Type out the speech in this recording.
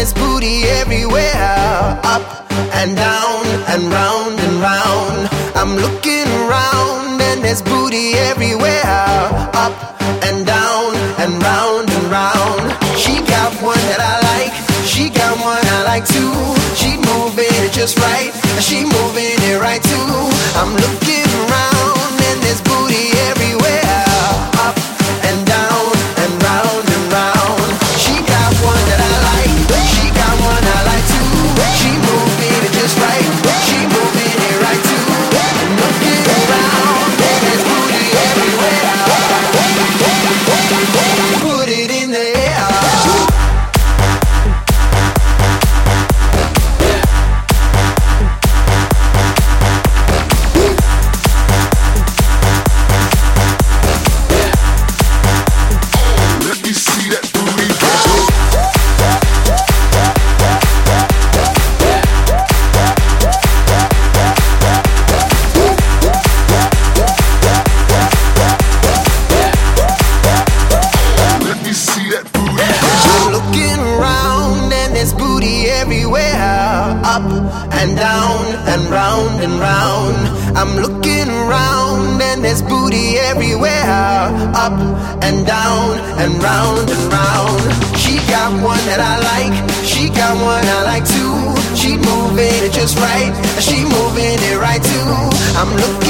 there's booty everywhere. Up and down and round and round. I'm looking around and there's booty everywhere. Up and down and round and round. She got one that I like, she got one I like too. She moving it just right, she moving it right too. I'm looking around and there's booty everywhere. Up and down and round and round. She got one that I like, she got one I like too. She moving it just right, she moving it right too. I'm looking around and there's booty everywhere. Put it in the air. And down and round and round. I'm looking around and there's booty everywhere. Up and down and round and round. She got one that I like, she got one I like too. She moving it just right, she moving it right too. I'm looking